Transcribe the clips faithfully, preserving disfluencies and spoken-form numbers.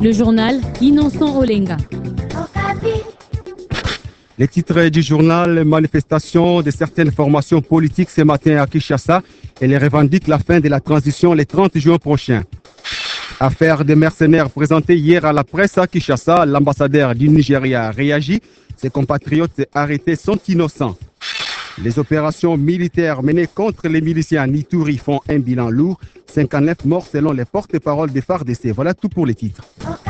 Le journal Innocent Olenga. Les titres du journal: manifestation de certaines formations politiques ce matin à Kinshasa et les revendiquent la fin de la transition le trente juin prochain. Affaire des mercenaires présentée hier à la presse à Kinshasa, l'ambassadeur du Nigeria réagit. Ses compatriotes arrêtés sont innocents. Les opérations militaires menées contre les miliciens à Nitouri font un bilan lourd. cinquante-neuf morts selon les porte-paroles des F A R D C. Voilà tout pour les titres.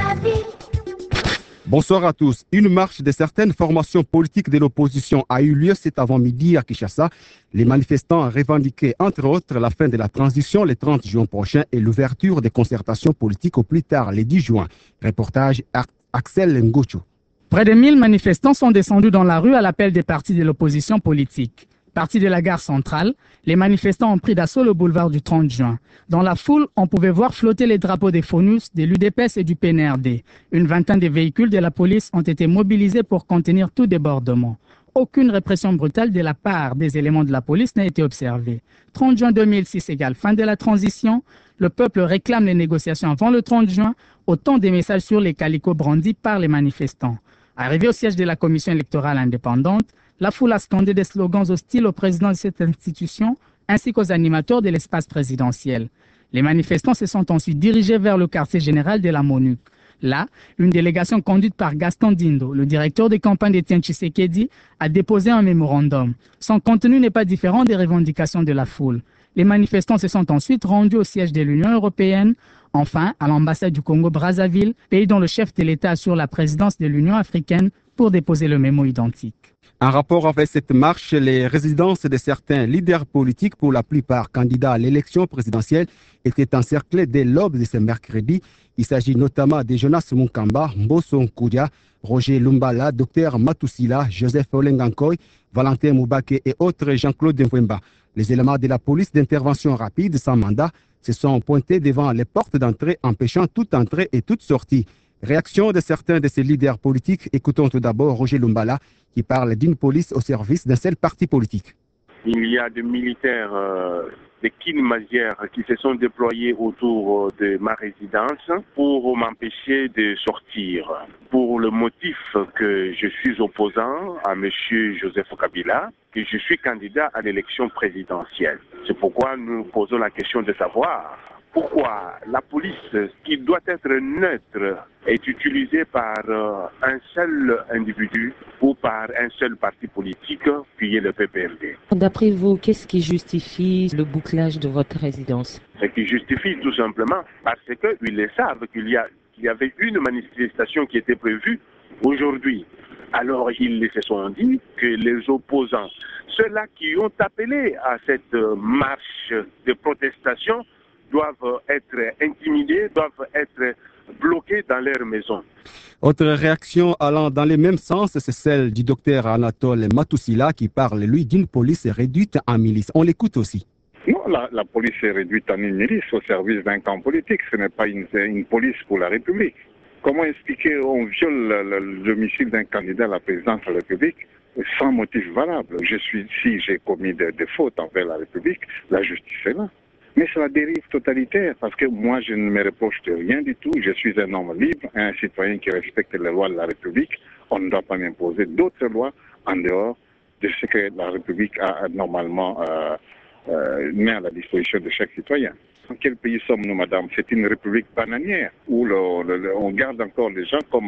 Bonsoir à tous. Une marche de certaines formations politiques de l'opposition a eu lieu cet avant-midi à Kinshasa. Les manifestants revendiquaient entre autres la fin de la transition le trente juin prochain et l'ouverture des concertations politiques au plus tard le dix juin. Reportage Axel Ngocho. Près de mille manifestants sont descendus dans la rue à l'appel des partis de l'opposition politique. Partis de la gare centrale, les manifestants ont pris d'assaut le boulevard du trente juin. Dans la foule, on pouvait voir flotter les drapeaux des FONUS, des l'U D P S et du P N R D. Une vingtaine de véhicules de la police ont été mobilisés pour contenir tout débordement. Aucune répression brutale de la part des éléments de la police n'a été observée. trente juin deux mille six égale fin de la transition. Le peuple réclame les négociations avant le trente juin. Autant de messages sur les calicots brandis par les manifestants. Arrivé au siège de la commission électorale indépendante, la foule a scandé des slogans hostiles au président de cette institution ainsi qu'aux animateurs de l'espace présidentiel. Les manifestants se sont ensuite dirigés vers le quartier général de la MONUC. Là, une délégation conduite par Gaston Dindo, le directeur des campagnes d'Etienne Tshisekedi, a déposé un mémorandum. Son contenu n'est pas différent des revendications de la foule. Les manifestants se sont ensuite rendus au siège de l'Union européenne, enfin à l'ambassade du Congo-Brazzaville, pays dont le chef de l'État assure la présidence de l'Union africaine, pour déposer le mémo identique. En rapport avec cette marche, les résidences de certains leaders politiques, pour la plupart candidats à l'élection présidentielle, étaient encerclées dès l'aube de ce mercredi. Il s'agit notamment de Jonas Munkamba, Mbosso Nkudia, Roger Lumbala, Dr Matusila, Joseph Olengankoy, Valentin Moubake et autres Jean-Claude Mvemba. Les éléments de la police d'intervention rapide sans mandat se sont pointés devant les portes d'entrée, empêchant toute entrée et toute sortie. Réaction de certains de ces leaders politiques. Écoutons tout d'abord Roger Lumbala qui parle d'une police au service d'un seul parti politique. Il y a des militaires euh, de Kinmazière qui se sont déployés autour de ma résidence pour m'empêcher de sortir. Pour le motif que je suis opposant à M. Joseph Kabila, que je suis candidat à l'élection présidentielle. C'est pourquoi nous posons la question de savoir pourquoi la police, qui doit être neutre, est utilisée par euh, un seul individu ou par un seul parti politique, qui est le P P R D. D'après vous, qu'est-ce qui justifie le bouclage de votre résidence? Ce qui justifie tout simplement parce qu'ils le savent qu'il y a, qu'il y avait une manifestation qui était prévue aujourd'hui. Alors ils se sont dit que les opposants, ceux-là qui ont appelé à cette marche de protestation, doivent être intimidés, doivent être bloqués dans leur maison. Autre réaction allant dans le même sens, c'est celle du docteur Anatole Matusila qui parle, lui, d'une police réduite en milice. On l'écoute aussi. Non, la, la police est réduite en une milice au service d'un camp politique. Ce n'est pas une, une police pour la République. Comment expliquer qu'on viole le, le domicile d'un candidat à la présidence de la République sans motif valable? Je suis, si j'ai commis des de fautes envers la République, la justice est là. Mais c'est la dérive totalitaire, parce que moi, je ne me reproche de rien du tout. Je suis un homme libre, un citoyen qui respecte les lois de la République. On ne doit pas m'imposer d'autres lois en dehors de ce que la République a normalement euh, euh, mis à la disposition de chaque citoyen. Dans quel pays sommes-nous, madame? C'est une république bananière où le, le, le, on garde encore les gens comme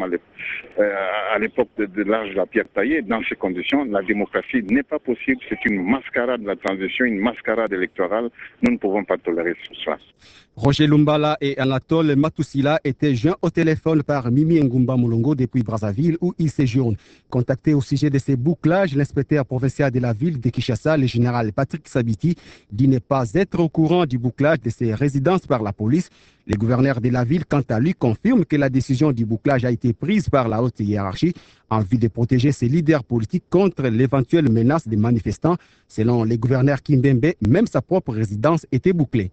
à l'époque de, de l'âge de la pierre taillée. Dans ces conditions, la démocratie n'est pas possible. C'est une mascarade de la transition, une mascarade électorale. Nous ne pouvons pas tolérer cela. Roger Lumbala et Anatole Matusila étaient joints au téléphone par Mimi Ngumba Moulongo depuis Brazzaville où ils séjournent. Contacté au sujet de ces bouclages, l'inspecteur provincial de la ville de Kinshasa, le général Patrick Sabiti, dit ne pas être au courant du bouclage de ces résidences par la police. Le gouverneur de la ville, quant à lui, confirme que la décision du bouclage a été prise par la haute hiérarchie en vue de protéger ses leaders politiques contre l'éventuelle menace des manifestants. Selon le gouverneur Kimbembe, même sa propre résidence était bouclée.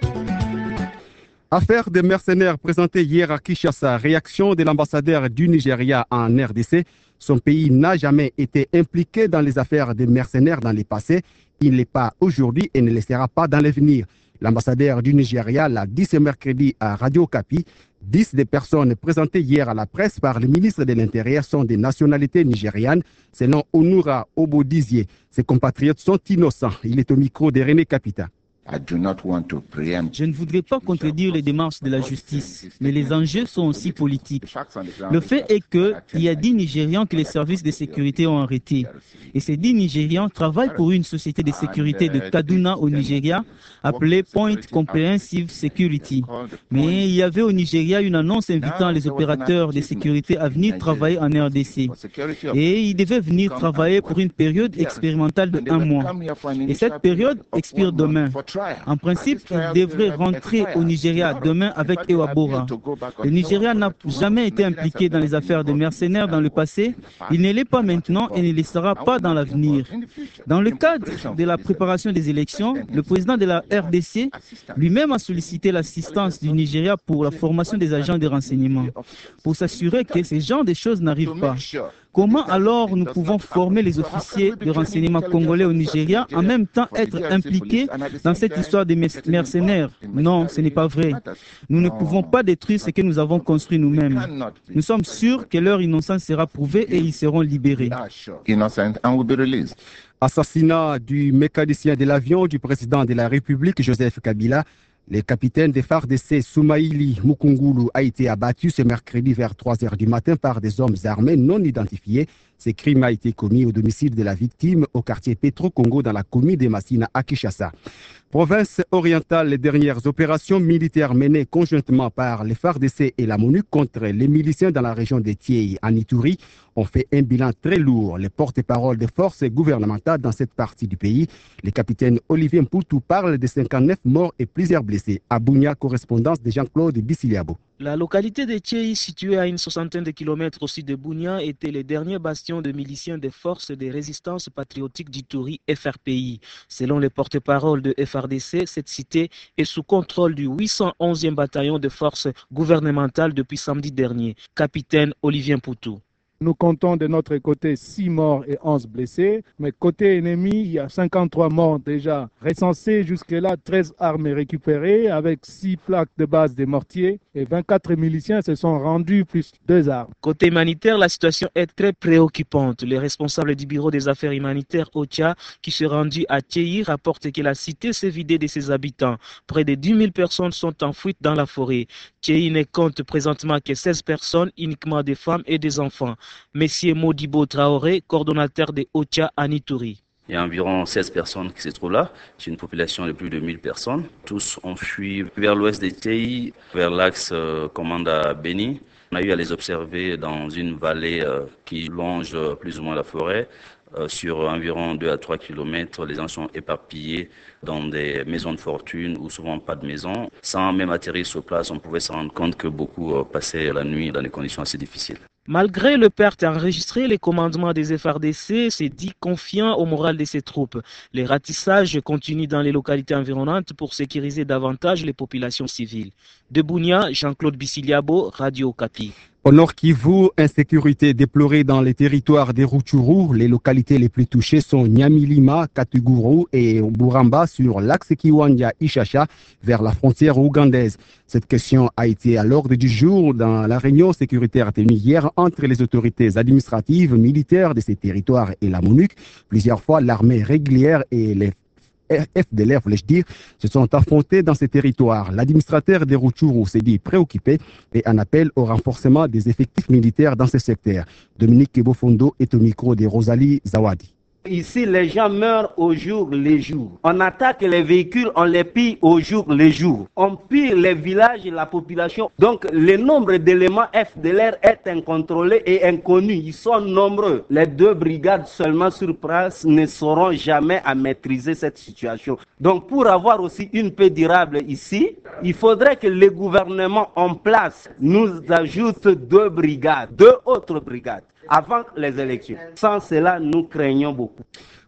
Affaire des mercenaires présentée hier à Kinshasa. Réaction de l'ambassadeur du Nigeria en R D C. Son pays n'a jamais été impliqué dans les affaires des mercenaires dans le passé. Il ne l'est pas aujourd'hui et ne le sera pas dans l'avenir. L'ambassadeur du Nigeria l'a dit ce mercredi à Radio Okapi. Dix des personnes présentées hier à la presse par le ministre de l'Intérieur sont des nationalités nigérianes, selon Onura Obodizie. Ses compatriotes sont innocents. Il est au micro de René Capita. Je ne voudrais pas contredire les démarches de la justice, mais les enjeux sont aussi politiques. Le fait est qu'il y a dix Nigérians que les services de sécurité ont arrêtés. Et ces dix Nigérians travaillent pour une société de sécurité de Kaduna au Nigeria, appelée Point Comprehensive Security. Mais il y avait au Nigeria une annonce invitant les opérateurs de sécurité à venir travailler en R D C. Et ils devaient venir travailler pour une période expérimentale de un mois. Et cette période expire demain. En principe, il devrait rentrer au Nigeria demain avec Ewabora. Le Nigeria n'a jamais été impliqué dans les affaires de mercenaires dans le passé. Il ne l'est pas maintenant et ne le sera pas dans l'avenir. Dans le cadre de la préparation des élections, le président de la R D C lui-même a sollicité l'assistance du Nigeria pour la formation des agents de renseignement, pour s'assurer que ce genre de choses n'arrivent pas. Comment alors nous pouvons former les officiers de renseignement congolais au Nigeria en même temps être impliqués dans cette histoire des mercenaires? Non, ce n'est pas vrai. Nous ne pouvons pas détruire ce que nous avons construit nous-mêmes. Nous sommes sûrs que leur innocence sera prouvée et ils seront libérés. Assassinat du mécanicien de l'avion du président de la République, Joseph Kabila. Le capitaine des F A R D C, Soumaïli Mukungulu, a été abattu ce mercredi vers trois heures du matin par des hommes armés non identifiés. Ce crime a été commis au domicile de la victime au quartier Petro-Congo dans la commune de Massina à Kinshasa. Province orientale, les dernières opérations militaires menées conjointement par les F A R D C et la MONUC contre les miliciens dans la région de Thiei en Ituri ont fait un bilan très lourd. Les porte-parole des forces gouvernementales dans cette partie du pays, le capitaine Olivier Mpoutou, parle de cinquante-neuf morts et plusieurs blessés. À Bunia, correspondance de Jean-Claude Bissiliabo. La localité de Thiei, située à une soixantaine de kilomètres au sud de Bunia, était le dernier bastion de miliciens des forces de résistance patriotique d'Ituri, F R P I. Selon les porte-parole de F R D C, cette cité est sous contrôle du huit cent onzième bataillon de forces gouvernementales depuis samedi dernier. Capitaine Olivier Mpoutou. Nous comptons de notre côté six morts et onze blessés, mais côté ennemi, il y a cinquante-trois morts déjà recensés. Jusque-là, treize armes récupérées avec six plaques de base des mortiers et vingt-quatre miliciens se sont rendus plus deux armes. Côté humanitaire, la situation est très préoccupante. Les responsables du bureau des affaires humanitaires O C H A, qui se rendit à Thiei, rapportent que la cité s'est vidée de ses habitants. Près de dix mille personnes sont en fuite dans la forêt. Thiei ne compte présentement que seize personnes, uniquement des femmes et des enfants. Monsieur Modibo Traoré, coordonnateur de O C H A à Ituri. Il y a environ seize personnes qui se trouvent là. C'est une population de plus de mille personnes. Tous ont fui vers l'ouest de Thiei, vers l'axe euh, Komanda Beni. On a eu à les observer dans une vallée euh, qui longe euh, plus ou moins la forêt. Euh, sur environ deux à trois kilomètres, les gens sont éparpillés dans des maisons de fortune ou souvent pas de maison. Sans même atterrir sur place, on pouvait se rendre compte que beaucoup euh, passaient la nuit dans des conditions assez difficiles. Malgré le perte enregistré, les commandements des F R D C s'est dit confiant au moral de ses troupes. Les ratissages continuent dans les localités environnantes pour sécuriser davantage les populations civiles. De Bunia, Jean-Claude Bissiliabo, Radio Okapi. Au Nord Kivu, insécurité déplorée dans les territoires des Rutshuru. Les localités les plus touchées sont Nyamilima, Katuguru et Buramba sur l'axe Kiwanja-Ishasha vers la frontière ougandaise. Cette question a été à l'ordre du jour dans la réunion sécuritaire tenue hier entre les autorités administratives militaires de ces territoires et la MONUC. Plusieurs fois, l'armée régulière et les F D L R, voulais-je dire, se sont affrontés dans ces territoires. L'administrateur des Rutshuru s'est dit préoccupé et en appelle au renforcement des effectifs militaires dans ce secteur. Dominique Kebofondo est au micro de Rosalie Zawadi. Ici, les gens meurent au jour le jour. On attaque les véhicules, on les pille au jour le jour. On pille les villages et la population. Donc, le nombre d'éléments F D L R est incontrôlé et inconnu. Ils sont nombreux. Les deux brigades seulement sur place ne sauront jamais à maîtriser cette situation. Donc, pour avoir aussi une paix durable ici, il faudrait que le gouvernement en place nous ajoute deux brigades, deux autres brigades, avant les élections. Sans cela, nous craignons beaucoup.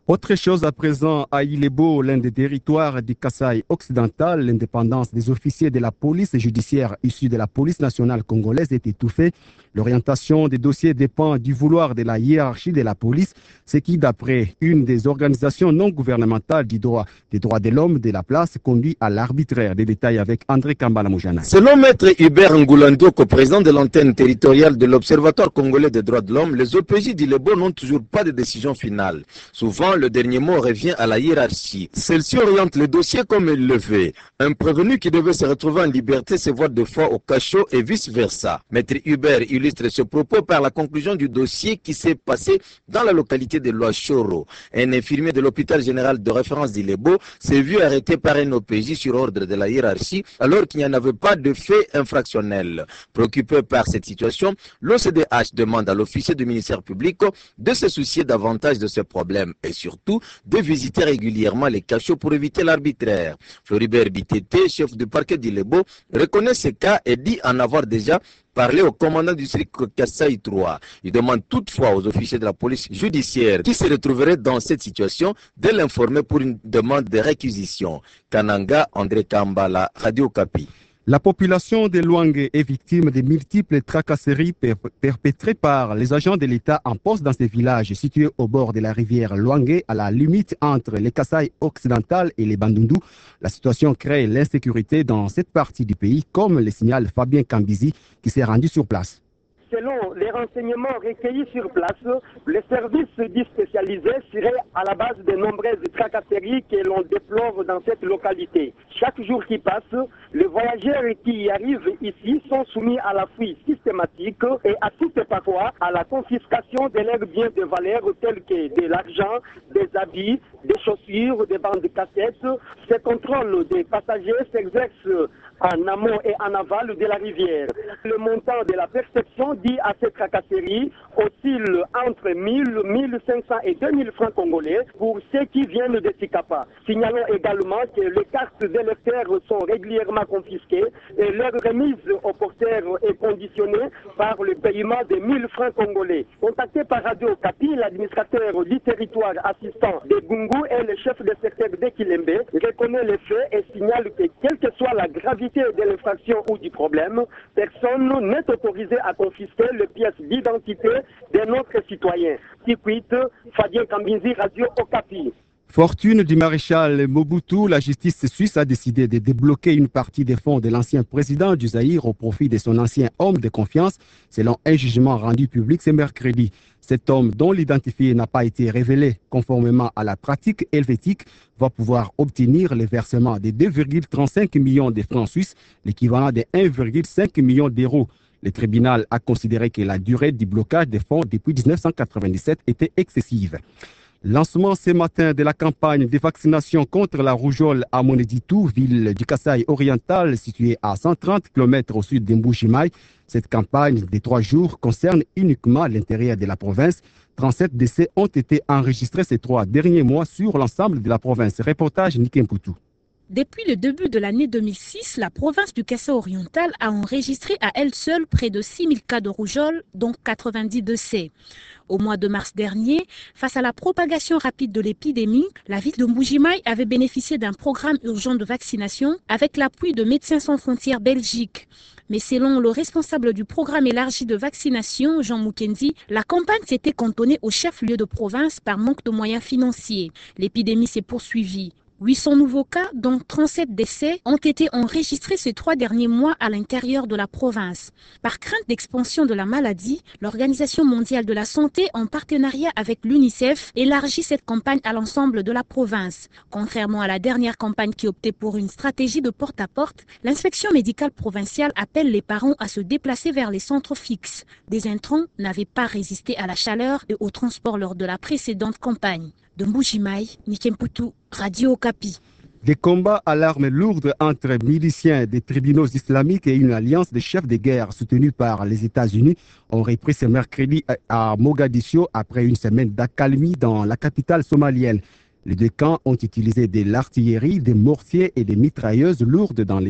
Autre chose à présent, à Ilebo, l'un des territoires du Kasaï occidental, l'indépendance des officiers de la police judiciaire issus de la police nationale congolaise est étouffée. L'orientation des dossiers dépend du vouloir de la hiérarchie de la police, ce qui, d'après une des organisations non gouvernementales du droit, des droits de l'homme de la place, conduit à l'arbitraire. Des détails avec André Kambala Moujana. Selon Maître Hubert Ngoulandio, co-président de l'antenne territoriale de l'Observatoire congolais des droits de l'homme, les O P J d'Ilebo n'ont toujours pas de décision finale. Souvent, le dernier mot revient à la hiérarchie. Celle-ci oriente le dossier comme elle le veut. Un prévenu qui devait se retrouver en liberté se voit deux fois au cachot et vice-versa. Maître Hubert illustre ce propos par la conclusion du dossier qui s'est passé dans la localité de Loachoro. Un infirmier de l'hôpital général de référence d'Ilebo s'est vu arrêté par un O P J sur ordre de la hiérarchie alors qu'il n'y en avait pas de fait infractionnel. Préoccupé par cette situation, l'O C D H demande à l'officier du ministère public de se soucier davantage de ce problème et surtout de visiter régulièrement les cachots pour éviter l'arbitraire. Floribert Bitete, chef du parquet d'Ilebo, reconnaît ce cas et dit en avoir déjà parlé au commandant du district Kasaï trois. Il demande toutefois aux officiers de la police judiciaire qui se retrouveraient dans cette situation de l'informer pour une demande de réquisition. Kananga, André Kambala, Radio Kapi. La population de Louangue est victime de multiples tracasseries perpétrées par les agents de l'État en poste dans ces villages situés au bord de la rivière Louangue, à la limite entre les Kasaï occidental et les Bandundu. La situation crée l'insécurité dans cette partie du pays, comme le signale Fabien Kambizi qui s'est rendu sur place. Selon les renseignements recueillis sur place, les services dits spécialisés seraient à la base de nombreuses tracasseries que l'on déplore dans cette localité. Chaque jour qui passe, les voyageurs qui y arrivent ici sont soumis à la fouille systématique et assistent parfois à la confiscation de leurs biens de valeur tels que de l'argent, des habits, des chaussures, des bandes de cassettes. Ces contrôles des passagers s'exercent en amont et en aval de la rivière. Le montant de la perception dit à ces tracasseries oscille entre mille, mille cinq cents et deux mille francs congolais pour ceux qui viennent de Tikapa. Signalons également que les cartes d'électeurs sont régulièrement confisquées et leur remise au porteur est conditionnée par le paiement de mille francs congolais. Contacté par Radio Kapi, l'administrateur du territoire assistant de Gungu et le chef de secteur de Kilembe reconnaît les faits et signale que quelle que soit la gravité de l'infraction ou du problème, personne n'est autorisé à confisquer les pièces d'identité de notre citoyen. Tikwit, Fabien Kambinzi, Radio Okapi. Fortune du maréchal Mobutu, la justice suisse a décidé de débloquer une partie des fonds de l'ancien président du Zaïre au profit de son ancien homme de confiance, selon un jugement rendu public ce mercredi. Cet homme, dont l'identifié n'a pas été révélé conformément à la pratique helvétique, va pouvoir obtenir le versement de deux virgule trente-cinq millions de francs suisses, l'équivalent de un virgule cinq million d'euros. Le tribunal a considéré que la durée du blocage des fonds depuis mille neuf cent quatre-vingt-dix-sept était excessive. Lancement ce matin de la campagne de vaccination contre la rougeole à Moneditou, ville du Kasaï oriental située à cent trente kilomètres au sud d'Mbujimai. Cette campagne de trois jours concerne uniquement l'intérieur de la province. trente-sept décès ont été enregistrés ces trois derniers mois sur l'ensemble de la province. Reportage Nikemputu. Depuis le début de l'année deux mille six, la province du Kasaï oriental a enregistré à elle seule près de six mille cas de rougeole, dont quatre-vingt-dix décès. Au mois de mars dernier, face à la propagation rapide de l'épidémie, la ville de Mbujimai avait bénéficié d'un programme urgent de vaccination avec l'appui de Médecins sans frontières Belgique. Mais selon le responsable du programme élargi de vaccination, Jean Mukendi, la campagne s'était cantonnée au chef-lieu de province par manque de moyens financiers. L'épidémie s'est poursuivie. huit cents nouveaux cas, dont trente-sept décès, ont été enregistrés ces trois derniers mois à l'intérieur de la province. Par crainte d'expansion de la maladie, l'Organisation mondiale de la santé, en partenariat avec l'UNICEF, élargit cette campagne à l'ensemble de la province. Contrairement à la dernière campagne qui optait pour une stratégie de porte-à-porte, l'inspection médicale provinciale appelle les parents à se déplacer vers les centres fixes. Des intrants n'avaient pas résisté à la chaleur et au transport lors de la précédente campagne. De Mbujimai, Nikemputu, Radio Okapi. Des combats à l'arme lourde entre miliciens des tribunaux islamiques et une alliance de chefs de guerre soutenue par les États-Unis ont repris ce mercredi à Mogadiscio après une semaine d'accalmie dans la capitale somalienne. Les deux camps ont utilisé de l'artillerie, des mortiers et des mitrailleuses lourdes dans les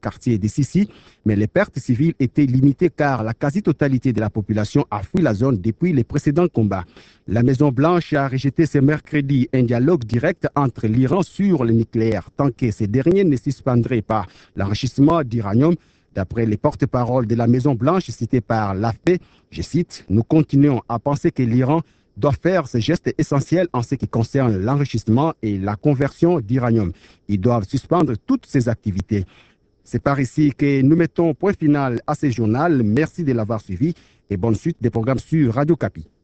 quartier de Sissi, mais les pertes civiles étaient limitées car la quasi-totalité de la population a fui la zone depuis les précédents combats. La Maison-Blanche a rejeté ce mercredi un dialogue direct entre l'Iran sur le nucléaire, tant que ces derniers ne suspendraient pas l'enrichissement d'uranium. D'après les porte-paroles de la Maison-Blanche cités par l'A F P, je cite, « Nous continuons à penser que l'Iran doit faire ce geste essentiel en ce qui concerne l'enrichissement et la conversion d'uranium. Ils doivent suspendre toutes ces activités. » C'est par ici que nous mettons point final à ce journal. Merci de l'avoir suivi et bonne suite des programmes sur Radio Kapi.